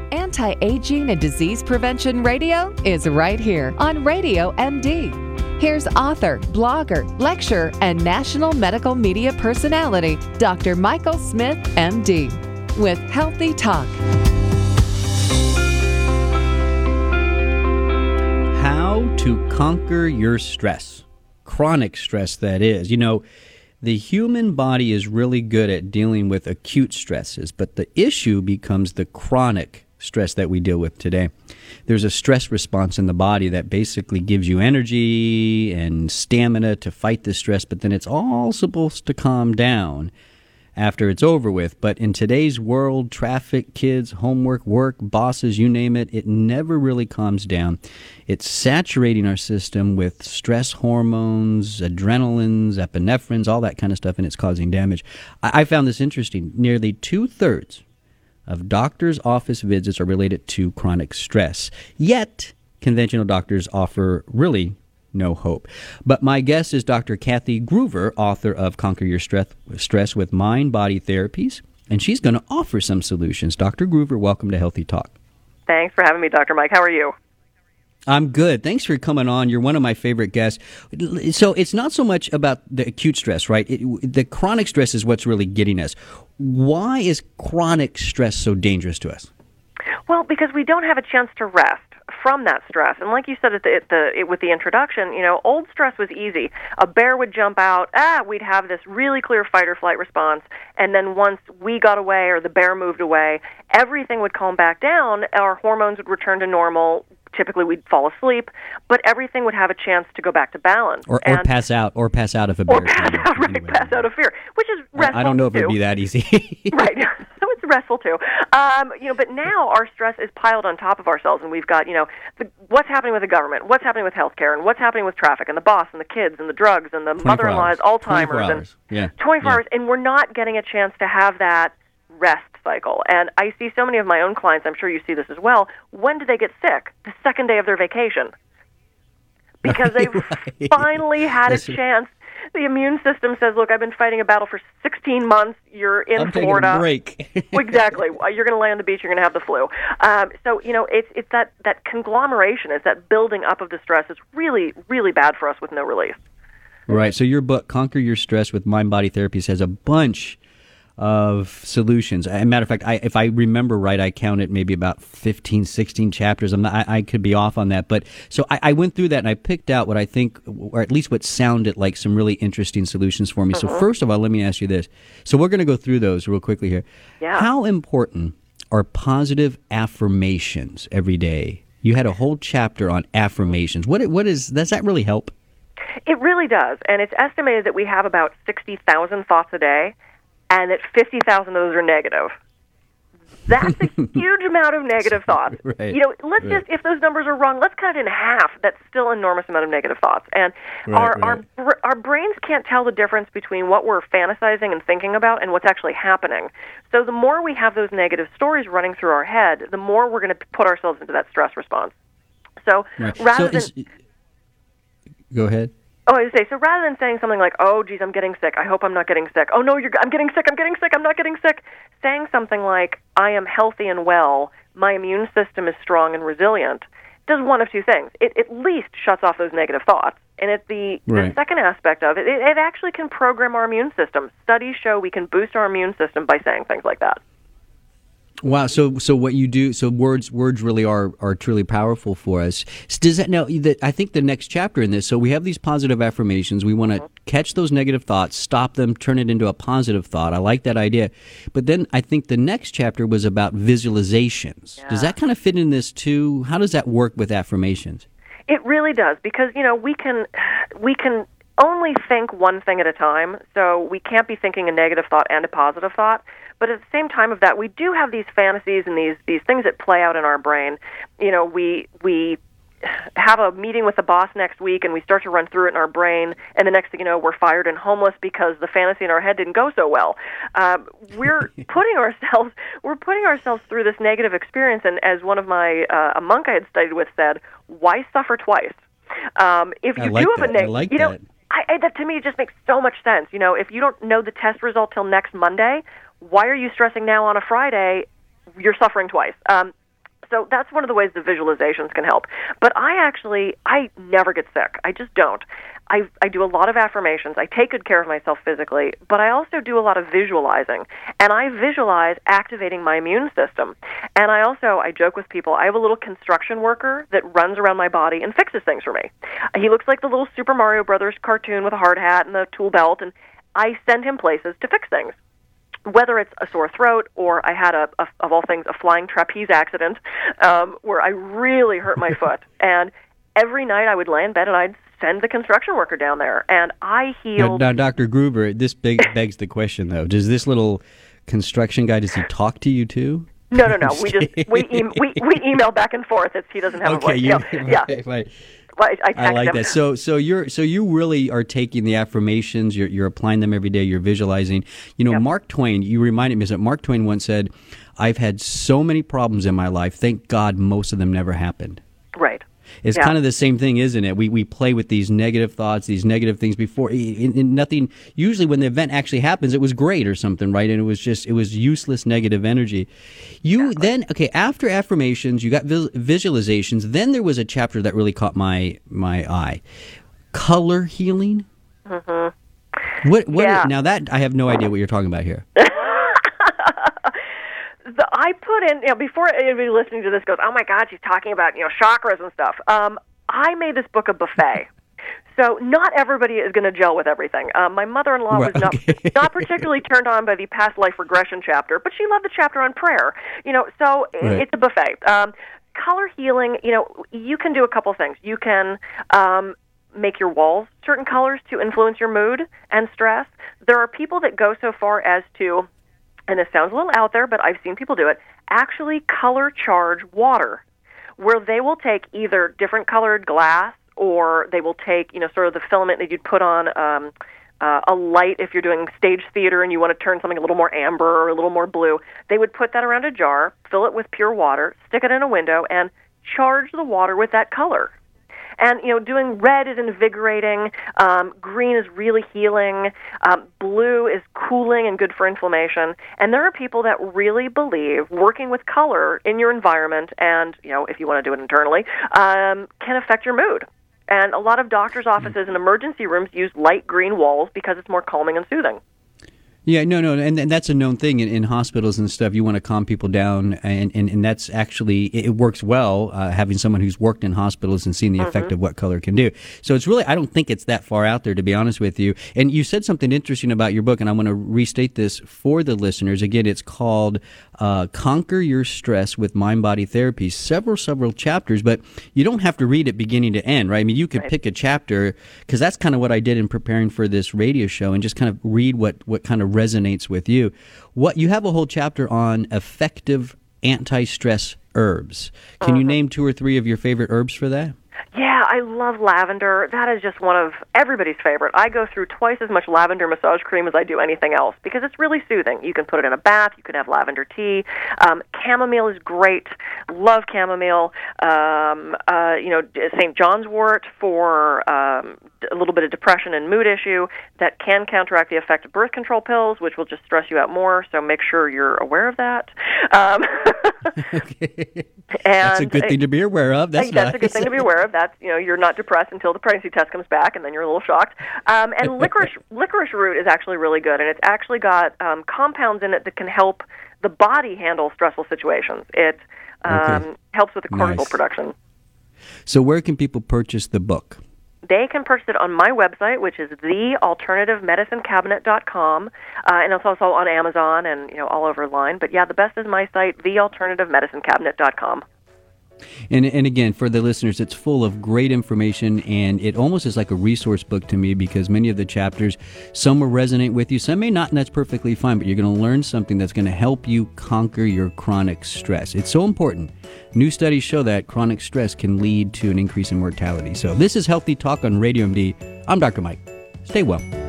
Anti-aging and disease prevention radio is right here on Radio MD. Here's author, blogger, lecturer, and national medical media personality, Dr. Michael Smith, MD, with Healthy Talk. How to conquer your stress. Chronic stress, that is. You know, the human body is really good at dealing with acute stresses, but the issue becomes the chronic stress that we deal with today. There's a stress response in the body that basically gives you energy and stamina to fight the stress, but then it's all supposed to calm down after it's over with. But in today's world, traffic, kids, homework, work, bosses, you name it, it never really calms down. It's saturating our system with stress hormones, adrenalines, epinephrines, all that kind of stuff, and it's causing damage. I found this interesting. Nearly 2/3 of doctors' office visits are related to chronic stress. Yet, conventional doctors offer really no hope. But my guest is Dr. Kathy Gruver, author of Conquer Your Stress with Mind-Body Therapies, and she's going to offer some solutions. Dr. Gruver, welcome to Healthy Talk. Thanks for having me, Dr. Mike. How are you? I'm good. Thanks for coming on. You're one of my favorite guests. So it's not so much about the acute stress, right? The chronic stress is what's really getting us. Why is chronic stress so dangerous to us? Well, because we don't have a chance to rest from that stress. And like you said with the introduction, you know, old stress was easy. A bear would jump out, we'd have this really clear fight or flight response, and then once we got away or the bear moved away, everything would calm back down, our hormones would return to normal. Typically, we'd fall asleep, but everything would have a chance to go back to balance. Or pass out if a bear. Or pass out, right, anyway. Pass out of fear, which is restful, I don't know if too. it'd be that easy. Right, so it's restful, too. But now our stress is piled on top of ourselves, and we've got, what's happening with the government, what's happening with healthcare, and what's happening with traffic, and the boss, and the kids, and the drugs, and the mother-in-law's Alzheimer's, and 24 hours, and we're not getting a chance to have that rest cycle. And I see so many of my own clients, I'm sure you see this as well, when do they get sick? The second day of their vacation. Because they've finally had a chance. The immune system says, look, I've been fighting a battle for 16 months. You're in Florida. I'm taking a break. Exactly. You're going to lay on the beach. You're going to have the flu. It's that conglomeration. It's that building up of the stress. It's really, really bad for us with no relief. Right. So your book, Conquer Your Stress with Mind-Body Therapies, has a bunch of solutions. As a matter of fact, if I remember right, I counted maybe about 15, 16 chapters. I could be off on that. But so I went through that and I picked out what I think, or at least what sounded like some really interesting solutions for me. So first of all, let me ask you this. So we're going to go through those real quickly here. Yeah. How important are positive affirmations every day? You had a whole chapter on affirmations. Does that really help? It really does. And it's estimated that we have about 60,000 thoughts a day, and that 50,000 of those are negative. That's a huge amount of negative thoughts. Right. Just, if those numbers are wrong, let's cut it in half. That's still an enormous amount of negative thoughts. And our brains can't tell the difference between what we're fantasizing and thinking about and what's actually happening. So the more we have those negative stories running through our head, the more we're going to put ourselves into that stress response. So Go ahead. Oh, I was going to say, so rather than saying something like, oh, geez, I'm getting sick, I hope I'm not getting sick. Oh, no, I'm getting sick, I'm not getting sick. Saying something like, I am healthy and well, my immune system is strong and resilient, does one of two things. It at least shuts off those negative thoughts. And the second aspect of it, it actually can program our immune system. Studies show we can boost our immune system by saying things like that. Wow. So what you do, so words really are truly powerful for us. Does that now, I think the next chapter in this, so we have these positive affirmations. We want to catch those negative thoughts, stop them, turn it into a positive thought. I like that idea. But then I think the next chapter was about visualizations. Yeah. Does that kind of fit in this too? How does that work with affirmations? It really does, because, we can only think one thing at a time, so we can't be thinking a negative thought and a positive thought. But at the same time of that, we do have these fantasies and these things that play out in our brain. We have a meeting with the boss next week, and we start to run through it in our brain, and the next thing you know, we're fired and homeless because the fantasy in our head didn't go so well. We're putting ourselves through this negative experience, and as one of my a monk I had studied with said, "Why suffer twice?" If you do have a negative, that to me just makes so much sense. If you don't know the test result till next Monday, why are you stressing now on a Friday? You're suffering twice. So that's one of the ways the visualizations can help. But I never get sick. I just don't. I do a lot of affirmations. I take good care of myself physically, but I also do a lot of visualizing. And I visualize activating my immune system. And I joke with people, I have a little construction worker that runs around my body and fixes things for me. He looks like the little Super Mario Brothers cartoon with a hard hat and a tool belt, and I send him places to fix things. Whether it's a sore throat or I had, of all things, a flying trapeze accident where I really hurt my foot. And every night I would lay in bed and I'd send the construction worker down there, and I healed. Now, Dr. Gruber, this begs the question, though. Does this little construction guy, does he talk to you, too? No. We email back and forth. He doesn't have a voice. Right. Well, I like him. that. So you really are taking the affirmations. You're applying them every day. You're visualizing. Yep. Mark Twain. You reminded me that Mark Twain once said, "I've had so many problems in my life. Thank God, most of them never happened." Right. It's kind of the same thing, isn't it? We play with these negative thoughts, these negative things before. Nothing. Usually, when the event actually happens, it was great or something, right? And it was useless negative energy. Then after affirmations, you got visualizations. Then there was a chapter that really caught my eye: color healing. Mm-hmm. What? Now that I have no idea what you're talking about here. I put in, before anybody listening to this goes, oh my God, she's talking about, chakras and stuff. I made this book a buffet. So not everybody is going to gel with everything. My mother-in-law was not particularly turned on by the past life regression chapter, but she loved the chapter on prayer. So It's a buffet. Color healing, you can do a couple things. You can make your walls certain colors to influence your mood and stress. There are people that go so far as to, and this sounds a little out there, but I've seen people do it, actually color charge water, where they will take either different colored glass, or they will take, sort of the filament that you'd put on a light if you're doing stage theater and you want to turn something a little more amber or a little more blue. They would put that around a jar, fill it with pure water, stick it in a window, and charge the water with that color. And, doing red is invigorating, green is really healing, blue is cooling and good for inflammation. And there are people that really believe working with color in your environment and, if you want to do it internally, can affect your mood. And a lot of doctors' offices and emergency rooms use light green walls because it's more calming and soothing. Yeah, no, and that's a known thing in hospitals and stuff. You want to calm people down, and that's actually, it works well, having someone who's worked in hospitals and seen the effect of what color can do. So it's really, I don't think it's that far out there, to be honest with you. And you said something interesting about your book, and I want to restate this for the listeners. Again, it's called Conquer Your Stress with Mind-Body Therapy. Several chapters, but you don't have to read it beginning to end, right? I mean, you could pick a chapter, because that's kind of what I did in preparing for this radio show, and just kind of read what kind of resonates with you. You have a whole chapter on effective anti-stress herbs. Can you name 2 or 3 of your favorite herbs for that? Yeah, I love lavender. That is just one of everybody's favorite. I go through twice as much lavender massage cream as I do anything else because it's really soothing. You can put it in a bath. You can have lavender tea. Chamomile is great. Love chamomile. St. John's wort for a little bit of depression and mood issue that can counteract the effect of birth control pills, which will just stress you out more. So make sure you're aware of that. Okay. That's a good thing to be aware of. That's a good thing to be aware of. That's, you're not depressed until the pregnancy test comes back, and then you're a little shocked. And licorice root is actually really good, and it's actually got compounds in it that can help the body handle stressful situations. It helps with the cortisol production. So where can people purchase the book? They can purchase it on my website, which is thealternativemedicinecabinet.com, and it's also on Amazon and all over line. But yeah, the best is my site, thealternativemedicinecabinet.com. And again, for the listeners, it's full of great information, and it almost is like a resource book to me because many of the chapters, some will resonate with you, some may not, and that's perfectly fine, but you're going to learn something that's going to help you conquer your chronic stress. It's so important. New studies show that chronic stress can lead to an increase in mortality. So this is Healthy Talk on Radio MD. I'm Dr. Mike. Stay well.